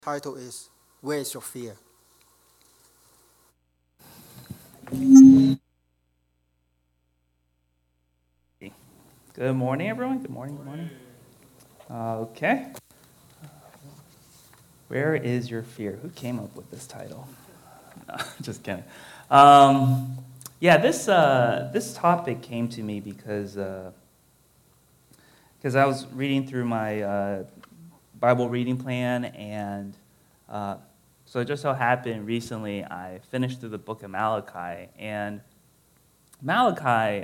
Title is Where is Your Fear? Good morning, everyone. Good morning. Good morning. Okay. Where is your fear? Who came up with this title? No, just kidding. Um, yeah, this topic came to me because I was reading through my Bible reading plan, and so it just so happened recently I finished through the book of Malachi, and Malachi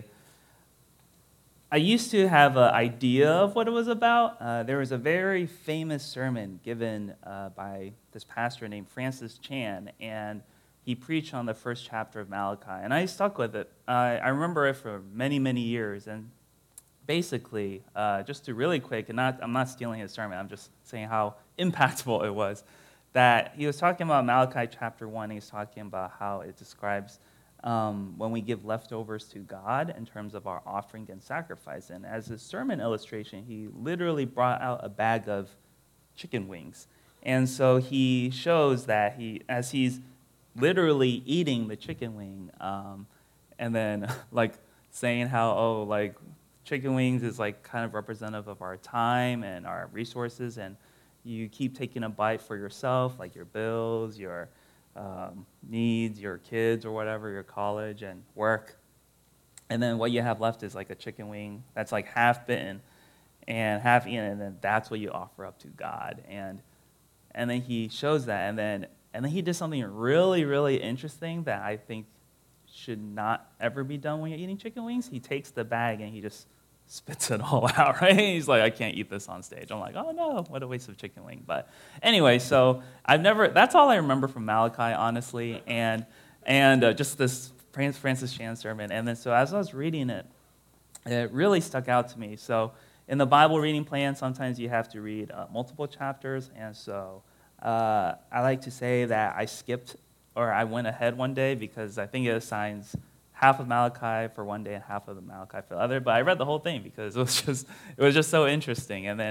I used to have an idea of what it was about. There was a very famous sermon given by this pastor named Francis Chan, and he preached on the first chapter of Malachi, and I stuck with it. I remember it for many, many years, and basically, just to really quick, and I'm not stealing his sermon, I'm just saying how impactful it was, that he was talking about Malachi chapter 1, he's talking about how it describes when we give leftovers to God in terms of our offering and sacrifice. And as a sermon illustration, he literally brought out a bag of chicken wings. And so he shows that as he's literally eating the chicken wing, and then like saying how, like chicken wings is like kind of representative of our time and our resources, and you keep taking a bite for yourself, like your bills, your needs, your kids or whatever, your college and work. And then what you have left is like a chicken wing that's like half bitten and half eaten, and then that's what you offer up to God. And then he shows that, and then he did something really, really interesting that I think should not ever be done when you're eating chicken wings. He takes the bag and he just spits it all out, right? He's like, I can't eat this on stage. I'm like, oh no, what a waste of chicken wing. But anyway, so that's all I remember from Malachi, honestly, and just this Francis Chan sermon. And then so as I was reading it, it really stuck out to me. So in the Bible reading plan, sometimes you have to read multiple chapters, and so I like to say that I skipped or I went ahead one day because I think it assigns half of Malachi for one day and half of the Malachi for the other. But I read the whole thing because it was just so interesting. And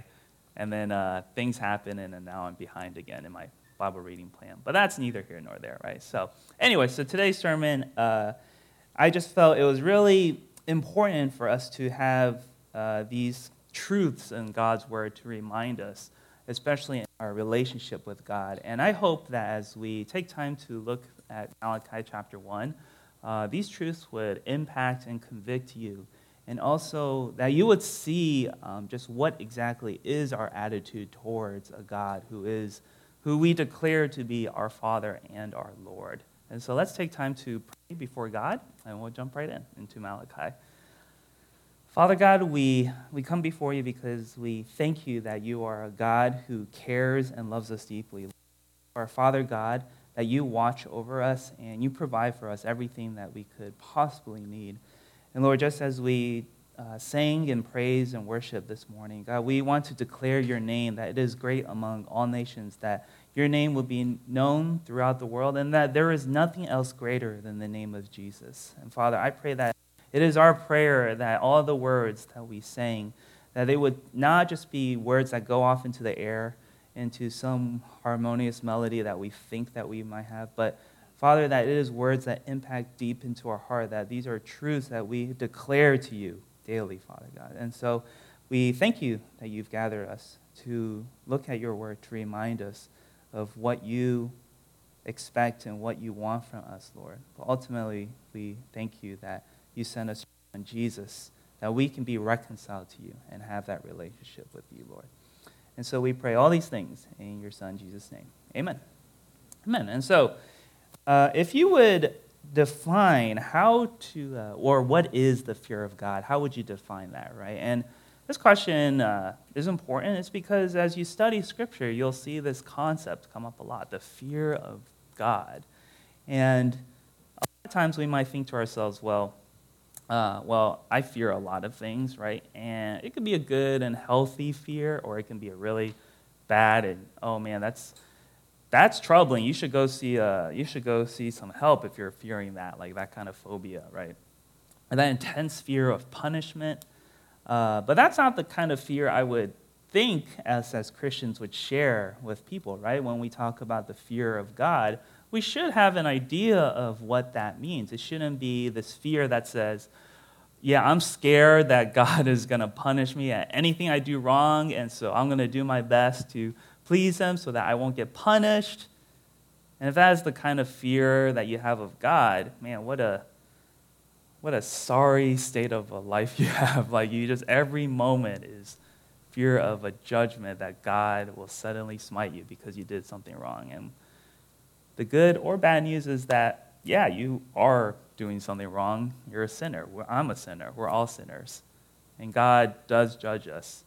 then things happened, and then now I'm behind again in my Bible reading plan. But that's neither here nor there, right? So anyway, so today's sermon, I just felt it was really important for us to have these truths in God's word to remind us, especially in our relationship with God. And I hope that as we take time to look at Malachi chapter 1, these truths would impact and convict you, and also that you would see just what exactly is our attitude towards a God who we declare to be our Father and our Lord. And so let's take time to pray before God, and we'll jump right into Malachi. Father God, we come before you because we thank you that you are a God who cares and loves us deeply. Our Father God, that you watch over us and you provide for us everything that we could possibly need. And Lord, just as we sang and praise and worship this morning, God, we want to declare your name, that it is great among all nations, that your name will be known throughout the world, and that there is nothing else greater than the name of Jesus. And Father, I pray that it is our prayer that all the words that we sang, that they would not just be words that go off into the air, into some harmonious melody that we think that we might have, but Father, that it is words that impact deep into our heart, that these are truths that we declare to you daily, Father God. And so we thank you that you've gathered us to look at your word, to remind us of what you expect and what you want from us, Lord. But ultimately, we thank you that you sent us your Son, Jesus, that we can be reconciled to you and have that relationship with you, Lord. And so we pray all these things in your Son, Jesus' name. Amen. Amen. And so if you would define how to, or what is the fear of God, how would you define that, right? And this question is important. It's because as you study Scripture, you'll see this concept come up a lot, the fear of God. And a lot of times we might think to ourselves, well, I fear a lot of things, right? And it could be a good and healthy fear, or it can be a really bad and, oh man, that's troubling. You should go see some help if you're fearing that, like that kind of phobia, right? And that intense fear of punishment. But that's not the kind of fear I would think as Christians would share with people, right? When we talk about the fear of God, we should have an idea of what that means. It shouldn't be this fear that says, yeah, I'm scared that God is going to punish me at anything I do wrong, and so I'm going to do my best to please him so that I won't get punished. And if that is the kind of fear that you have of God, man, what a sorry state of a life you have. Like, you just, every moment is fear of a judgment that God will suddenly smite you because you did something wrong. And the good or bad news is that, yeah, you are doing something wrong. You're a sinner. I'm a sinner. We're all sinners. And God does judge us.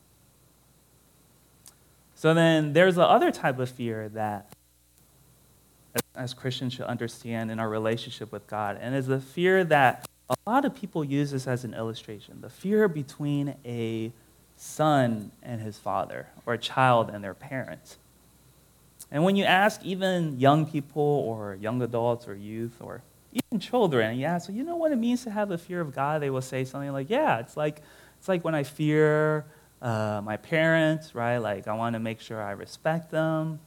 So then there's the other type of fear that as Christians should understand in our relationship with God, and is the fear that a lot of people use this as an illustration, the fear between a son and his father, or a child and their parents. And when you ask even young people or young adults or youth or even children, and you ask, well, you know what it means to have a fear of God? They will say something like, yeah, it's like when I fear my parents, right? Like, I want to make sure I respect them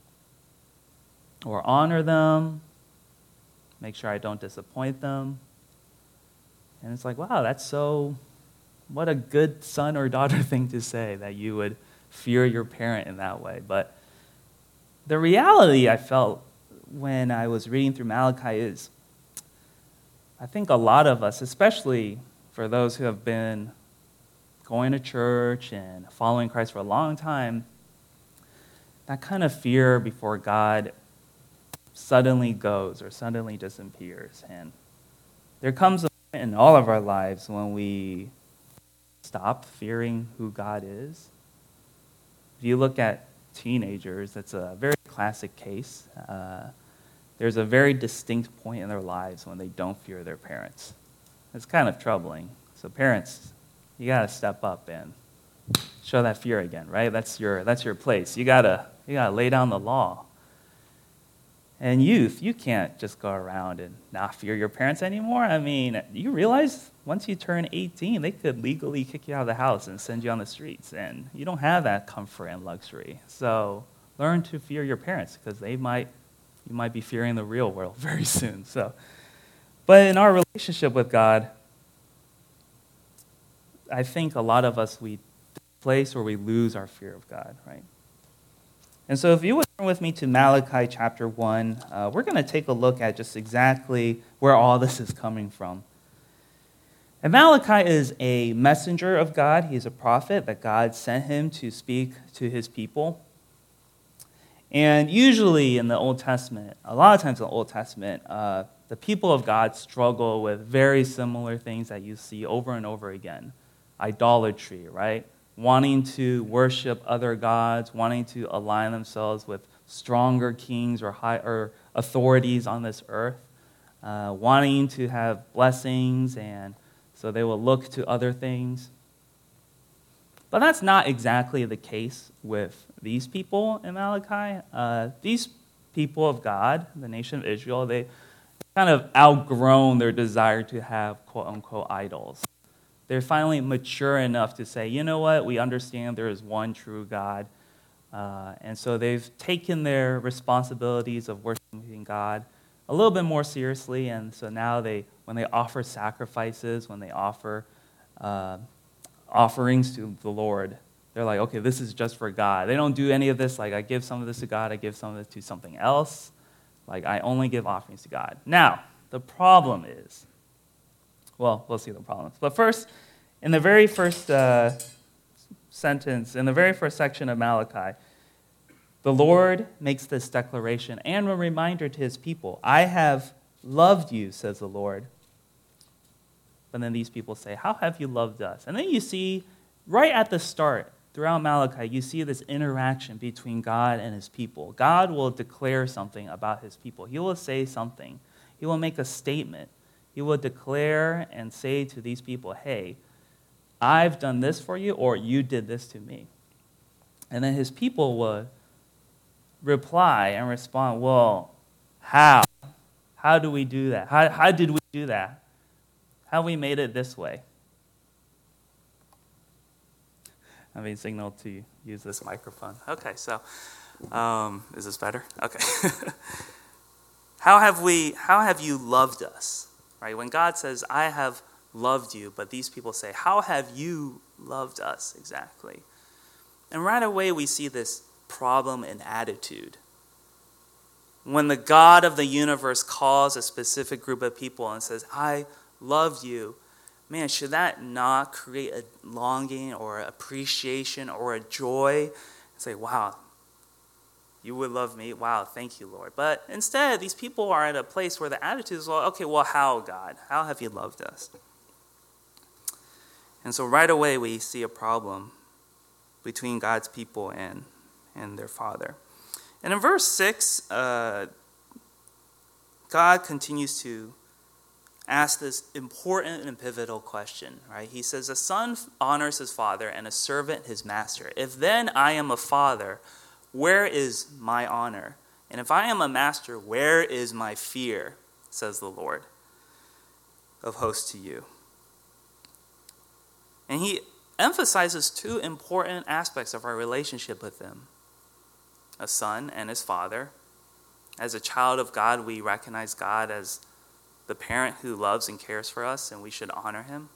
or honor them, make sure I don't disappoint them. And it's like, wow, what a good son or daughter thing to say, that you would fear your parent in that way. But the reality I felt when I was reading through Malachi is, I think a lot of us, especially for those who have been going to church and following Christ for a long time, that kind of fear before God suddenly goes or suddenly disappears. And there comes a point in all of our lives when we stop fearing who God is. If you look at teenagers, that's a very classic case. There's a very distinct point in their lives when they don't fear their parents. It's kind of troubling. So parents, you got to step up and show that fear again, right? That's your place. You gotta lay down the law. And youth, you can't just go around and not fear your parents anymore. I mean, you realize once you turn 18, they could legally kick you out of the house and send you on the streets, and you don't have that comfort and luxury. So learn to fear your parents, because you might be fearing the real world very soon. But in our relationship with God, I think a lot of us, we displace or we lose our fear of God, right? And so if you would turn with me to Malachi chapter 1, we're going to take a look at just exactly where all this is coming from. And Malachi is a messenger of God. He's a prophet that God sent him to speak to his people. And usually in the Old Testament, a lot of times in the Old Testament, the people of God struggle with very similar things that you see over and over again. Idolatry, right? Wanting to worship other gods, wanting to align themselves with stronger kings or authorities on this earth, wanting to have blessings, and so they will look to other things. But that's not exactly the case with these people in Malachi. These people of God, the nation of Israel, they kind of outgrown their desire to have quote-unquote idols. They're finally mature enough to say, you know what, we understand there is one true God. And so they've taken their responsibilities of worshiping God a little bit more seriously. And so now when they offer sacrifices, when they offer offerings to the Lord, they're like, okay, this is just for God. They don't do any of this, like, I give some of this to God, I give some of this to something else. Like, I only give offerings to God. Now, the problem is, well, we'll see the problems. But first, in the very first sentence, in the very first section of Malachi, the Lord makes this declaration and a reminder to his people. I have loved you, says the Lord. But then these people say, how have you loved us? And then you see, right at the start, throughout Malachi, you see this interaction between God and his people. God will declare something about his people. He will say something. He will make a statement. He will declare and say to these people, hey, I've done this for you, or you did this to me. And then his people would reply and respond, well, how? How do we do that? How did we do that? How we made it this way? I mean, signal to use this microphone. Okay, so is this better? Okay. How have you loved us? Right? When God says, I have loved you, but these people say, how have you loved us exactly? And right away we see this problem in attitude. When the God of the universe calls a specific group of people and says, I love you, man, should that not create a longing or appreciation or a joy? Say, wow, you would love me. Wow, thank you, Lord. But instead, these people are at a place where the attitude is, well, okay, well, how, God? How have you loved us? And so right away we see a problem between God's people and their Father. And in verse 6, God continues to ask this important and pivotal question, right? He says, a son honors his father and a servant his master. If then I am a father, where is my honor? And if I am a master, where is my fear? Says the Lord of hosts to you. And he emphasizes two important aspects of our relationship with him. A son and his father. As a child of God, we recognize God as the parent who loves and cares for us, and we should honor him.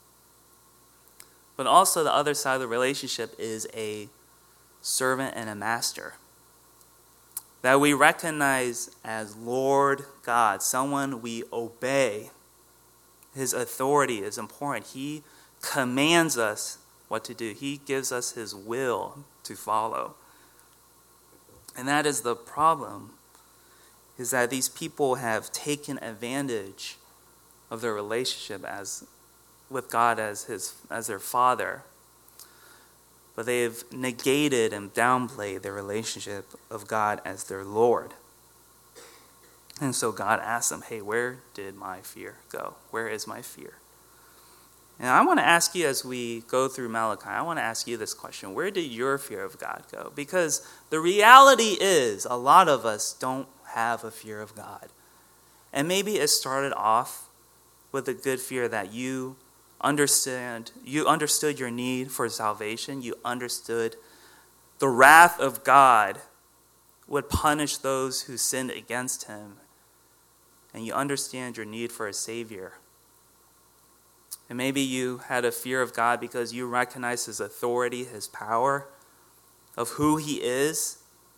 But also the other side of the relationship is a servant and a master. That we recognize as Lord God, someone we obey. His authority is important. He commands us what to do. He gives us his will to follow. And that is the problem, is that these people have taken advantage of their relationship with God as their Father. But they have negated and downplayed their relationship of God as their Lord. And so God asks them, hey, where did my fear go? Where is my fear? And I want to ask you, as we go through Malachi, I want to ask you this question. Where did your fear of God go? Because the reality is a lot of us don't have a fear of God. And maybe it started off with a good fear that you understood your need for salvation. You understood the wrath of God would punish those who sinned against him. And you understand your need for a Savior. And maybe you had a fear of God because you recognize his authority, his power, of who he is.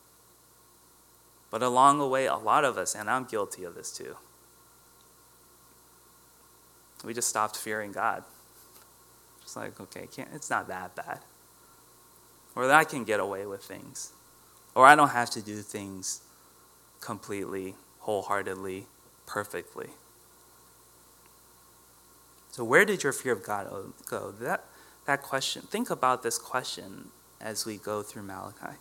But along the way, a lot of us, and I'm guilty of this too, we just stopped fearing God. Just like, okay, it's not that bad. Or that I can get away with things. Or I don't have to do things completely, wholeheartedly, perfectly. So where did your fear of God go? That question, think about this question as we go through Malachi.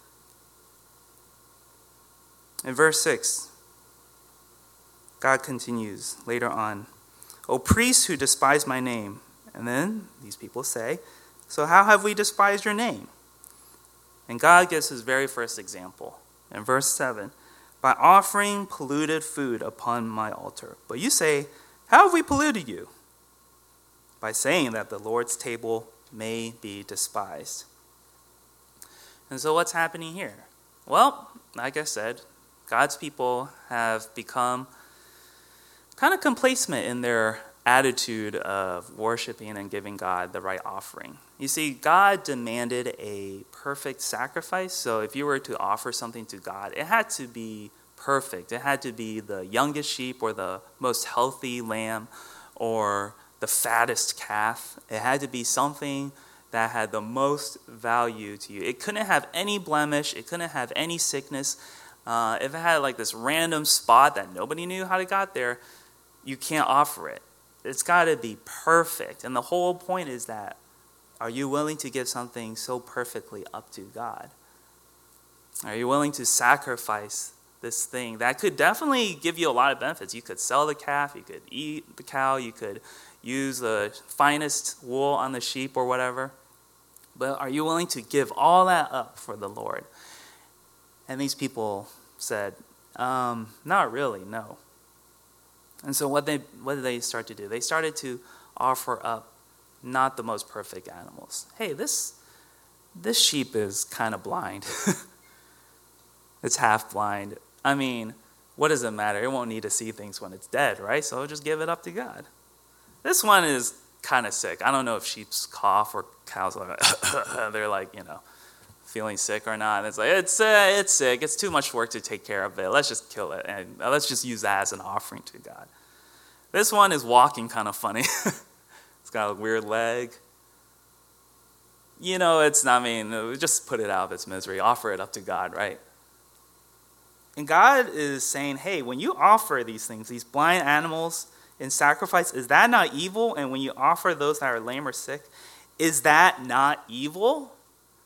In verse 6, God continues later on, O priests who despise my name. And then these people say, so how have we despised your name? And God gives his very first example. In verse 7, by offering polluted food upon my altar. But you say, how have we polluted you? By saying that the Lord's table may be despised. And so what's happening here? Well, like I said, God's people have become kind of complacent in their attitude of worshiping and giving God the right offering. You see, God demanded a perfect sacrifice. So if you were to offer something to God, it had to be perfect. It had to be the youngest sheep or the most healthy lamb or the fattest calf. It had to be something that had the most value to you. It couldn't have any blemish. It couldn't have any sickness. If it had like this random spot that nobody knew how it got there, you can't offer it. It's got to be perfect. And the whole point is that, are you willing to give something so perfectly up to God? Are you willing to sacrifice this thing that could definitely give you a lot of benefits? You could sell the calf, you could eat the cow, you could use the finest wool on the sheep or whatever. But are you willing to give all that up for the Lord? And these people said, not really, no. And so what did they start to do? They started to offer up not the most perfect animals. Hey, this this sheep is kind of blind. It's half blind. I mean, what does it matter? It won't need to see things when it's dead, right? So just give it up to God. This one is kind of sick. I don't know if sheep's cough or cows are they're like, feeling sick or not. And it's like, it's sick. It's too much work to take care of it. Let's just kill it. And let's just use that as an offering to God. This one is walking kind of funny. It's got a weird leg. Just put it out of its misery. Offer it up to God, right? And God is saying, hey, when you offer these things, these blind animals in sacrifice, is that not evil? And when you offer those that are lame or sick, is that not evil?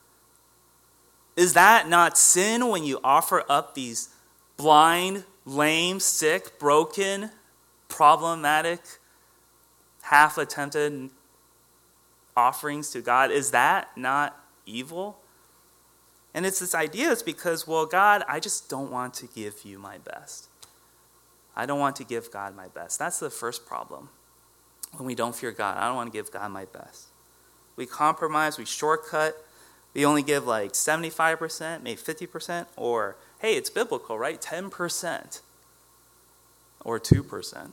Is that not sin when you offer up these blind, lame, sick, broken, problematic, half-attempted offerings to God? Is that not evil? And it's this idea, it's because, God, I just don't want to give you my best. I don't want to give God my best. That's the first problem. When we don't fear God, I don't want to give God my best. We compromise, we shortcut, we only give like 75%, maybe 50%, or, hey, it's biblical, right? 10% or 2%.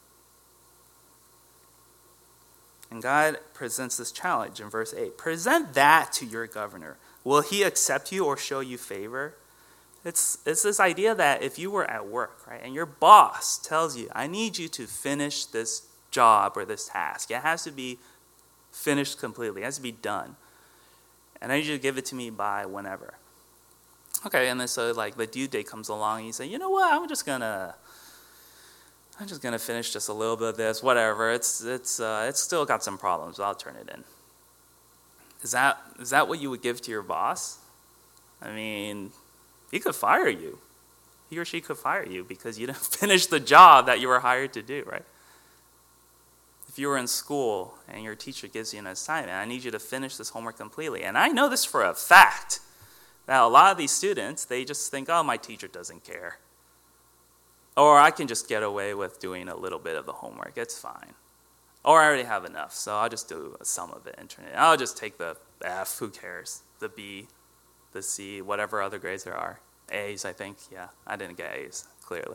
And God presents this challenge in verse 8. Present that to your governor. Will he accept you or show you favor? It's this idea that if you were at work, right, and your boss tells you, I need you to finish this job or this task. It has to be finished completely. It has to be done. And I need you to give it to me by whenever. Okay, and then so like the due date comes along and you say, you know what, I'm just gonna finish just a little bit of this, whatever. It's still got some problems, but I'll turn it in. Is that what you would give to your boss? I mean, he could fire you. He or she could fire you because you didn't finish the job that you were hired to do, right? If you were in school and your teacher gives you an assignment, I need you to finish this homework completely. And I know this for a fact, that a lot of these students, they just think, oh, my teacher doesn't care. Or I can just get away with doing a little bit of the homework. It's fine. Or I already have enough, so I'll just do some of it. I'll just take the F, who cares? The B, the C, whatever other grades there are. A's, I think. Yeah, I didn't get A's, clearly.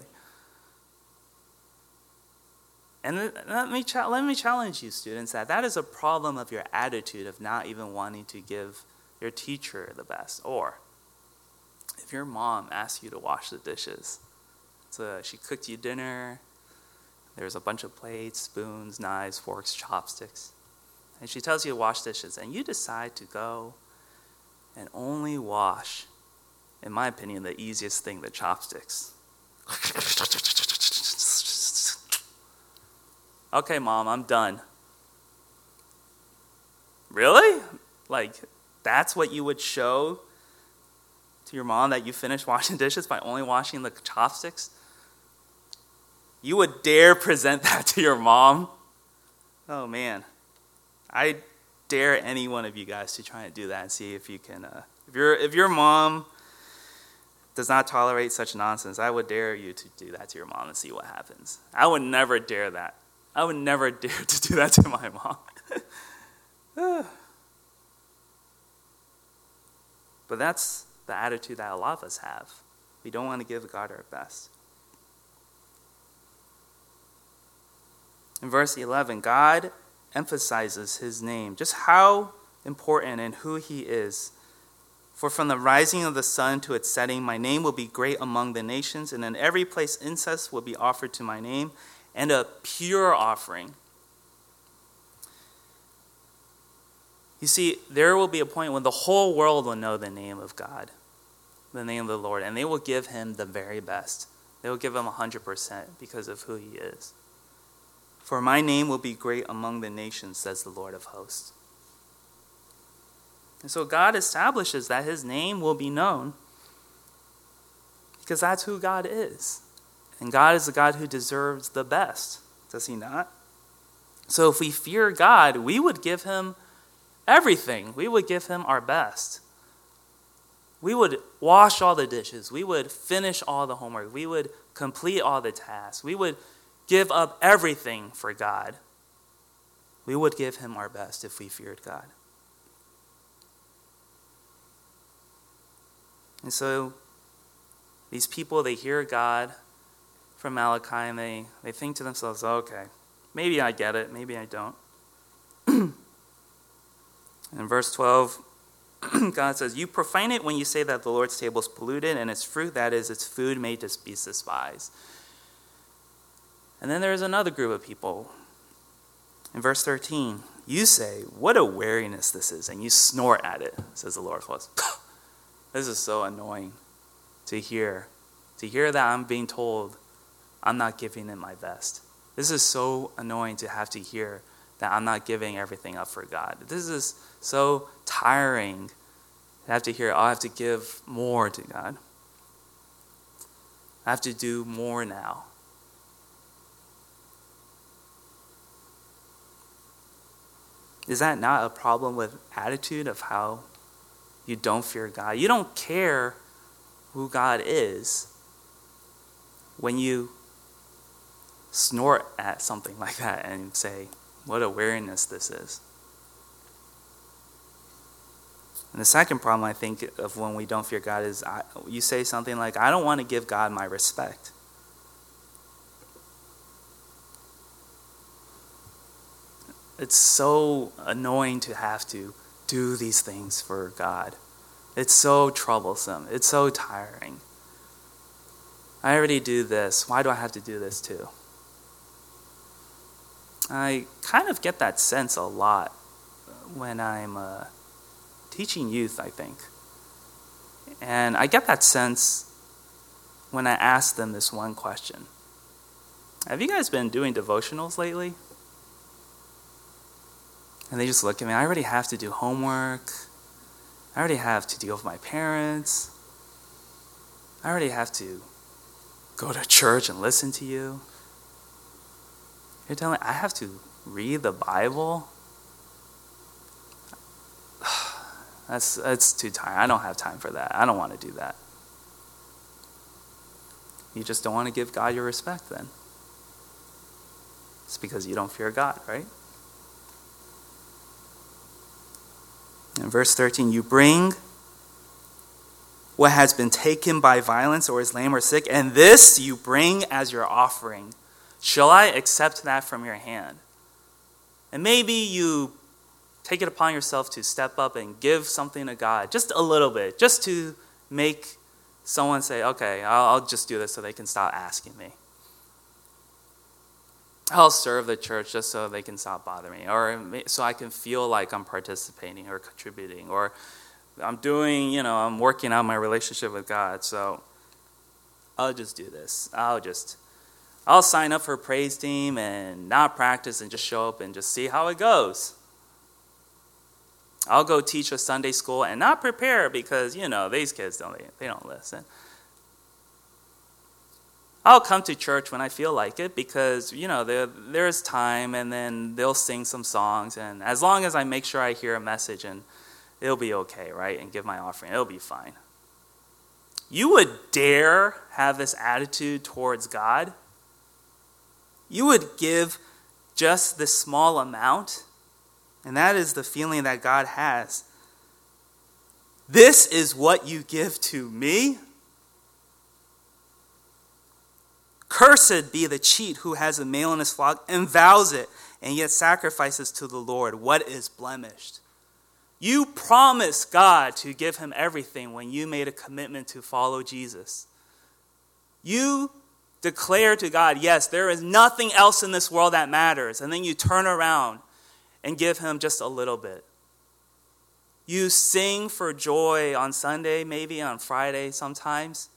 And let me challenge you, students, that is a problem of your attitude of not even wanting to give your teacher the best. Or if your mom asks you to wash the dishes, so she cooked you dinner, there's a bunch of plates, spoons, knives, forks, chopsticks, and she tells you to wash dishes, and you decide to go and only wash, in my opinion, the easiest thing, the chopsticks. Okay, Mom, I'm done. Really? Like, that's what you would show to your mom, that you finished washing dishes by only washing the chopsticks? You would dare present that to your mom? Oh, man. I dare any one of you guys to try and do that and see if you can. If your mom does not tolerate such nonsense, I would dare you to do that to your mom and see what happens. I would never dare that. I would never dare to do that to my mom. But that's the attitude that a lot of us have. We don't want to give God our best. In verse 11, God emphasizes his name, just how important and who he is. For from the rising of the sun to its setting, my name will be great among the nations, and in every place incense will be offered to my name, and a pure offering. You see, there will be a point when the whole world will know the name of God, the name of the Lord, and they will give him the very best. They will give him 100% because of who he is. For my name will be great among the nations, says the Lord of hosts. And so God establishes that his name will be known because that's who God is. And God is the God who deserves the best, does he not? So if we fear God, we would give him everything. We would give him our best. We would wash all the dishes. We would finish all the homework. We would complete all the tasks. We would give up everything for God. We would give him our best if we feared God. And so these people, they hear God from Malachi, and they think to themselves, okay, maybe I get it, maybe I don't. In verse 12, God says, you profane it when you say that the Lord's table is polluted and its fruit, that is, its food, may just be despised. And then there's another group of people. In verse 13, you say, what a weariness this is, and you snort at it, says the Lord of hosts. This is so annoying to hear that I'm being told I'm not giving it my best. This is so annoying to have to hear that I'm not giving everything up for God. This is so tiring to have to hear, I have to give more to God. I have to do more now. Is that not a problem with attitude of how you don't fear God? You don't care who God is when you snort at something like that and say, what a weariness this is. And the second problem, I think, of when we don't fear God is you say something like, I don't want to give God my respect. It's so annoying to have to do these things for God. It's so troublesome. It's so tiring. I already do this. Why do I have to do this too? I kind of get that sense a lot when I'm teaching youth, I think. And I get that sense when I ask them this one question. Have you guys been doing devotionals lately? And they just look at me. I already have to do homework. I already have to deal with my parents. I already have to go to church and listen to you. You're telling me I have to read the Bible? That's too tiring. I don't have time for that. I don't want to do that. You just don't want to give God your respect then. It's because you don't fear God, right? In verse 13, you bring what has been taken by violence or is lame or sick, and this you bring as your offering. Shall I accept that from your hand? And maybe you take it upon yourself to step up and give something to God, just a little bit, just to make someone say, okay, I'll just do this so they can stop asking me. I'll serve the church just so they can stop bothering me, or so I can feel like I'm participating or contributing, or I'm working out my relationship with God, so I'll just do this. I'll sign up for a praise team and not practice and just show up and just see how it goes. I'll go teach a Sunday school and not prepare because, these kids don't listen. I'll come to church when I feel like it because, there's time and then they'll sing some songs. And as long as I make sure I hear a message, and it'll be okay, right? And give my offering, it'll be fine. You would dare have this attitude towards God? You would give just this small amount? And that is the feeling that God has. This is what you give to me? Cursed be the cheat who has a male in his flock and vows it, and yet sacrifices to the Lord what is blemished. You promised God to give him everything when you made a commitment to follow Jesus. You declare to God, yes, there is nothing else in this world that matters. And then you turn around and give him just a little bit. You sing for joy on Sunday, maybe on Friday sometimes.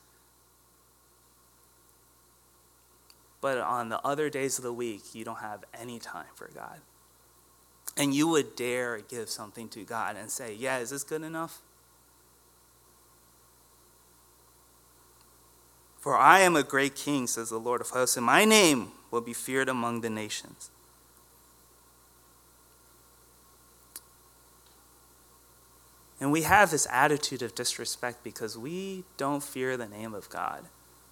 But on the other days of the week, you don't have any time for God. And you would dare give something to God and say, yeah, is this good enough? For I am a great king, says the Lord of hosts, and my name will be feared among the nations. And we have this attitude of disrespect because we don't fear the name of God.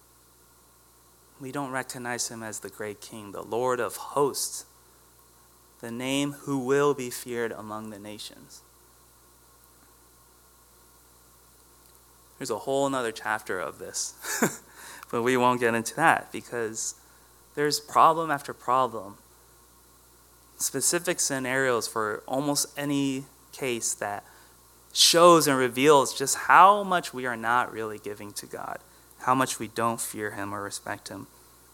We don't recognize him as the great king, the Lord of hosts, the name who will be feared among the nations. There's a whole nother chapter of this. But we won't get into that because there's problem after problem. Specific scenarios for almost any case that shows and reveals just how much we are not really giving to God, how much we don't fear him or respect him.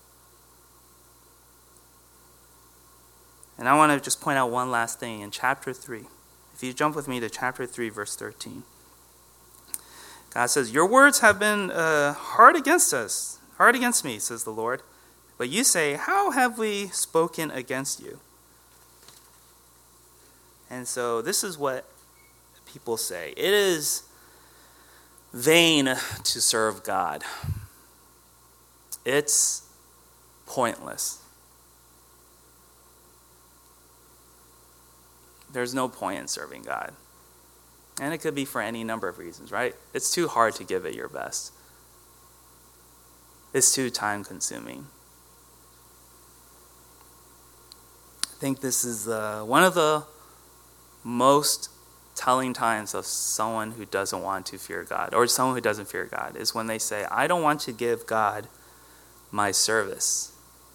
And I want to just point out one last thing in chapter 3. If you jump with me to chapter 3, verse 13. God says, your words have been hard against me, says the Lord. But you say, how have we spoken against you? And so this is what people say. It is vain to serve God. It's pointless. There's no point in serving God. And it could be for any number of reasons, right? It's too hard to give it your best. It's too time consuming. I think this is one of the most telling times of someone who doesn't want to fear God, or someone who doesn't fear God, is when they say, I don't want to give God my service.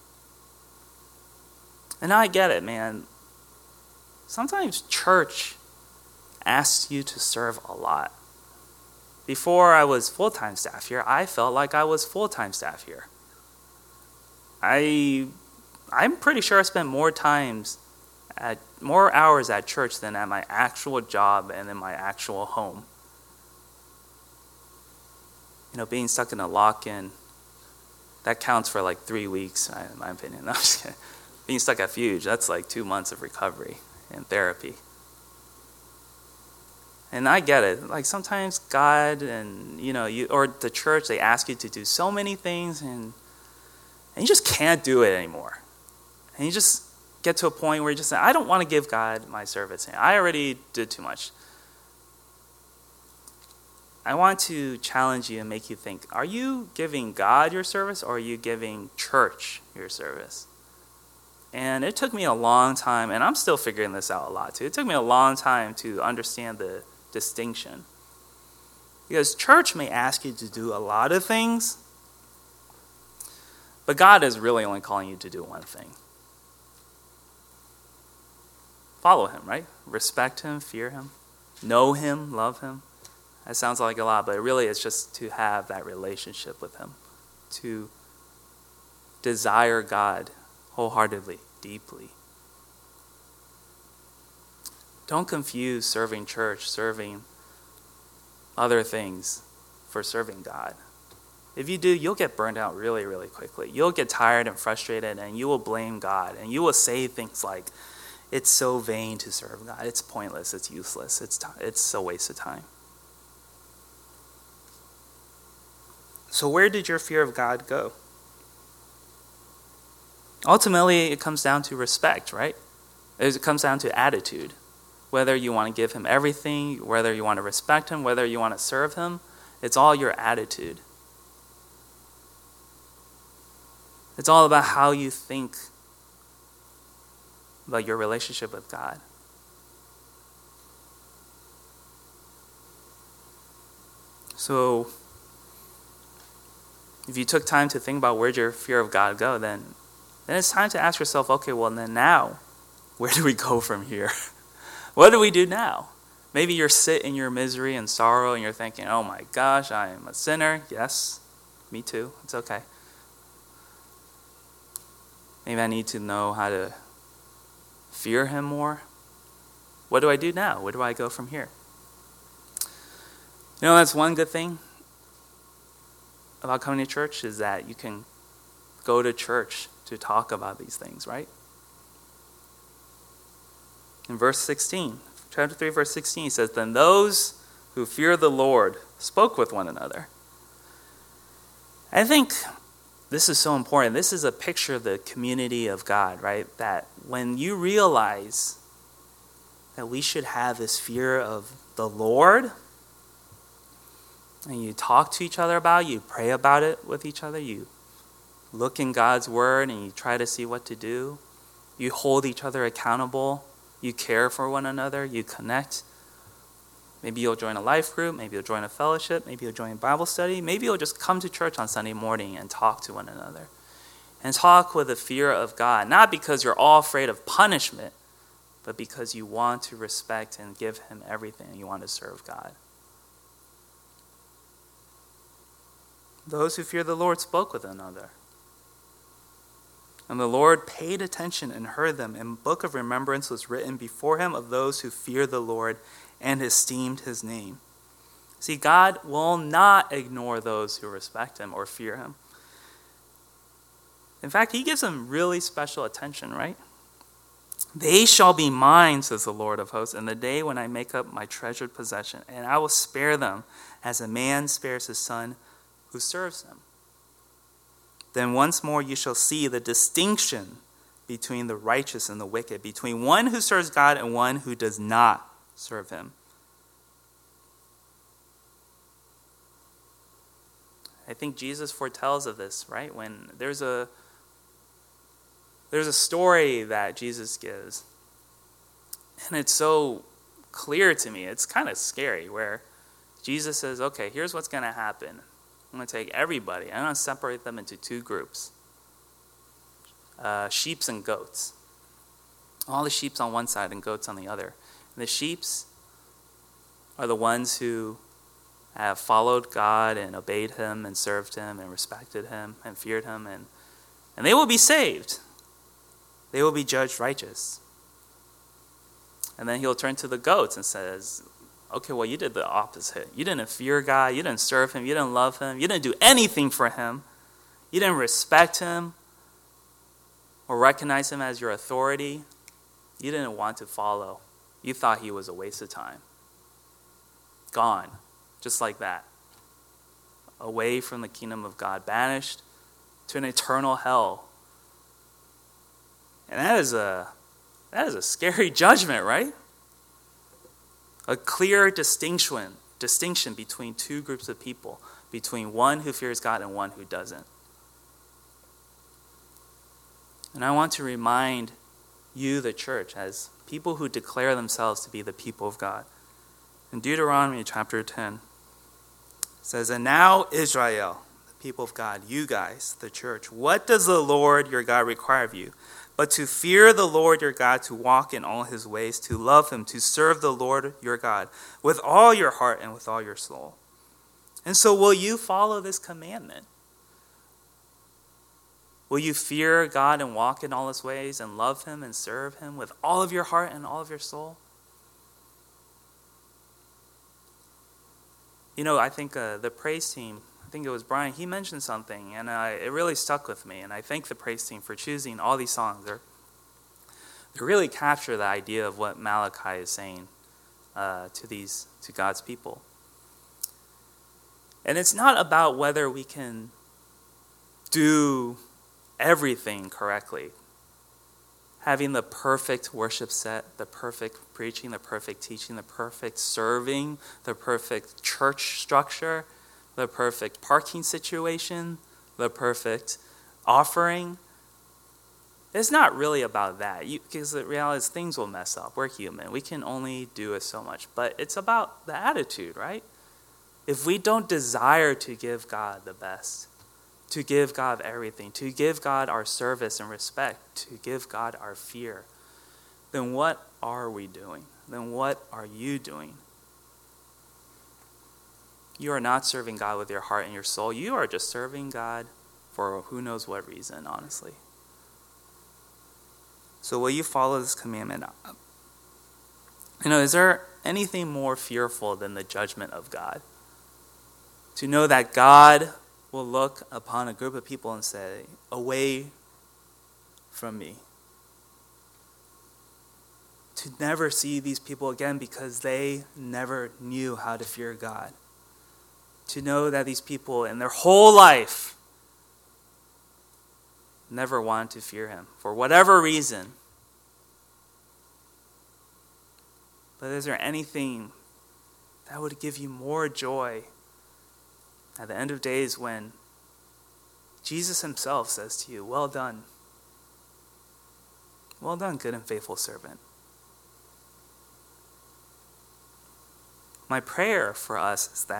And I get it, man. Sometimes church asks you to serve a lot. Before I was full-time staff here, I felt like I was full-time staff here. I'm pretty sure I spent more hours at church than at my actual job and in my actual home. Being stuck in a lock-in, that counts for like 3 weeks, in my opinion. No, I'm just kidding. Being stuck at Fuge, that's like 2 months of recovery and therapy. And I get it. Like sometimes God and you or the church, they ask you to do so many things and you just can't do it anymore. And you just get to a point where you just say, I don't want to give God my service. I already did too much. I want to challenge you and make you think, are you giving God your service or are you giving church your service? And it took me a long time, and I'm still figuring this out a lot too. It took me a long time to understand the distinction. Because church may ask you to do a lot of things, but God is really only calling you to do one thing. Follow him, right? Respect him, fear him, know him, love him. That sounds like a lot, but really it's just to have that relationship with him, to desire God wholeheartedly, deeply. Don't confuse serving church, serving other things for serving God. If you do, you'll get burned out really, really quickly. You'll get tired and frustrated, and you will blame God, and you will say things like, it's so vain to serve God. It's pointless. It's useless. It's a waste of time. So where did your fear of God go? Ultimately, it comes down to respect, right? It comes down to attitude. Whether you want to give him everything, whether you want to respect him, whether you want to serve him, it's all your attitude. It's all about how you think about your relationship with God. So, if you took time to think about where'd your fear of God go, then it's time to ask yourself, okay, well then now, where do we go from here? What do we do now? Maybe you're sit in your misery and sorrow and you're thinking, oh my gosh, I am a sinner. Yes, me too. It's okay. Maybe I need to know how to fear him more. What do I do now? Where do I go from here? That's one good thing about coming to church is that you can go to church to talk about these things, right? In verse 16, chapter 3, verse 16, he says, then those who fear the Lord spoke with one another. I think this is so important. This is a picture of the community of God, right? That when you realize that we should have this fear of the Lord, and you talk to each other about it, you pray about it with each other, you look in God's word and you try to see what to do, you hold each other accountable, you care for one another, you connect. Maybe you'll join a life group, maybe you'll join a fellowship, maybe you'll join Bible study, maybe you'll just come to church on Sunday morning and talk to one another. And talk with a fear of God, not because you're all afraid of punishment, but because you want to respect and give him everything. You want to serve God. Those who fear the Lord spoke with another. And the Lord paid attention and heard them, and a book of remembrance was written before him of those who fear the Lord and esteemed his name. See, God will not ignore those who respect him or fear him. In fact, he gives them really special attention, right? They shall be mine, says the Lord of hosts, in the day when I make up my treasured possession, and I will spare them as a man spares his son who serves him. Then once more you shall see the distinction between the righteous and the wicked, between one who serves God and one who does not serve him. I think Jesus foretells of this, right? When there's a story that Jesus gives, and it's so clear to me, it's kind of scary, where Jesus says, okay, here's what's going to happen. I'm going to take everybody, I'm going to separate them into two groups. Sheep and goats. All the sheep on one side and goats on the other. And the sheep are the ones who have followed God and obeyed him and served him and respected him and feared him, and they will be saved. They will be judged righteous. And then he'll turn to the goats and says, okay, well, you did the opposite. You didn't fear God. You didn't serve him. You didn't love him. You didn't do anything for him. You didn't respect him or recognize him as your authority. You didn't want to follow. You thought he was a waste of time. Gone, just like that. Away from the kingdom of God, banished to an eternal hell. And that is a scary judgment, right? A clear distinction between two groups of people, between one who fears God and one who doesn't. And I want to remind you, the church, as people who declare themselves to be the people of God. In Deuteronomy chapter 10, it says, and now Israel, the people of God, you guys, the church, what does the Lord your God require of you? But to fear the Lord your God, to walk in all his ways, to love him, to serve the Lord your God with all your heart and with all your soul. And so will you follow this commandment? Will you fear God and walk in all his ways and love him and serve him with all of your heart and all of your soul? You know, I think the praise team, I think it was Brian, he mentioned something, and it really stuck with me. And I thank the praise team for choosing all these songs. They really capture the idea of what Malachi is saying to God's people. And it's not about whether we can do everything correctly. Having the perfect worship set, the perfect preaching, the perfect teaching, the perfect serving, the perfect church structure, the perfect parking situation, the perfect offering. It's not really about that, because the reality is things will mess up. We're human. We can only do it so much. But it's about the attitude, right? If we don't desire to give God the best, to give God everything, to give God our service and respect, to give God our fear, then what are we doing? Then what are you doing? You are not serving God with your heart and your soul. You are just serving God for who knows what reason, honestly. So will you follow this commandment? You know, is there anything more fearful than the judgment of God? To know that God will look upon a group of people and say, away from me. To never see these people again because they never knew how to fear God. To know that these people in their whole life never wanted to fear him for whatever reason. But is there anything that would give you more joy at the end of days when Jesus himself says to you, well done. Well done, good and faithful servant. my prayer for us is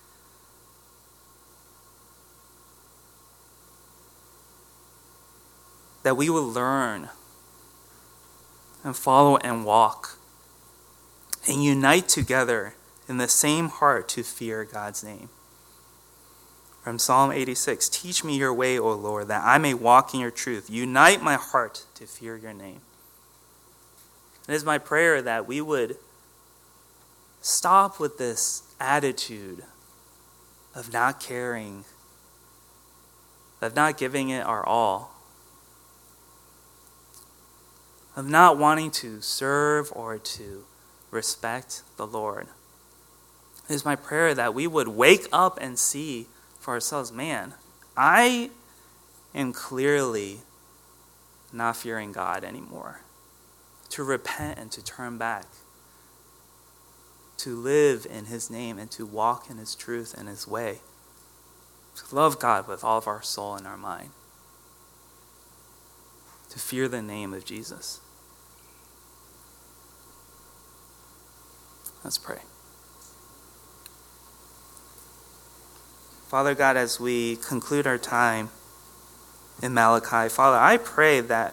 that we will learn and follow and walk and unite together in the same heart to fear God's name. From Psalm 86, teach me your way, O Lord, that I may walk in your truth. Unite my heart to fear your name. It is my prayer that we would stop with this attitude of not caring, of not giving it our all, of not wanting to serve or to respect the Lord. It is my prayer that we would wake up and see for ourselves, man, I am clearly not fearing God anymore. To repent and to turn back. To live in his name and to walk in his truth and his way. To love God with all of our soul and our mind. To fear the name of Jesus. Let's pray. Father God, as we conclude our time in Malachi, Father, I pray that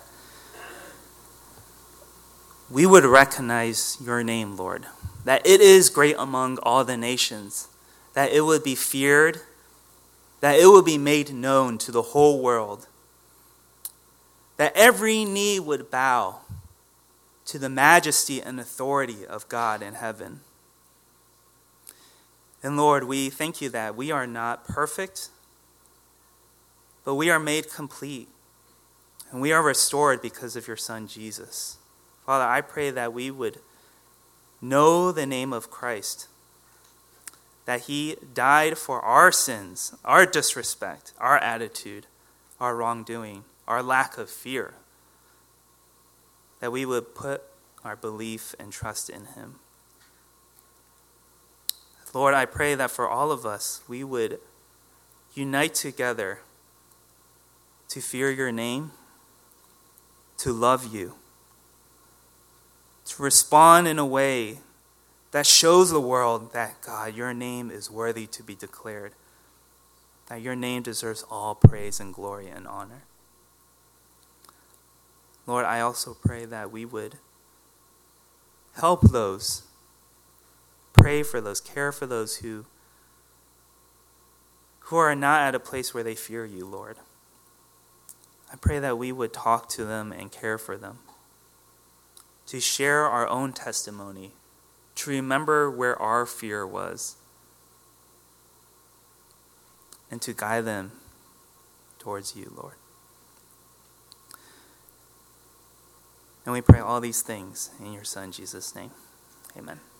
we would recognize your name, Lord, that it is great among all the nations, that it would be feared, that it would be made known to the whole world, that every knee would bow to the majesty and authority of God in heaven. And Lord, we thank you that we are not perfect, but we are made complete, and we are restored because of your Son, Jesus. Father, I pray that we would know the name of Christ, that he died for our sins, our disrespect, our attitude, our wrongdoing, our lack of fear, that we would put our belief and trust in him. Lord, I pray that for all of us, we would unite together to fear your name, to love you, to respond in a way that shows the world that, God, your name is worthy to be declared, that your name deserves all praise and glory and honor. Lord, I also pray that we would help those, pray for those, care for those who are not at a place where they fear you, Lord. I pray that we would talk to them and care for them, to share our own testimony, to remember where our fear was, and to guide them towards you, Lord. And we pray all these things in your Son, Jesus' name. Amen.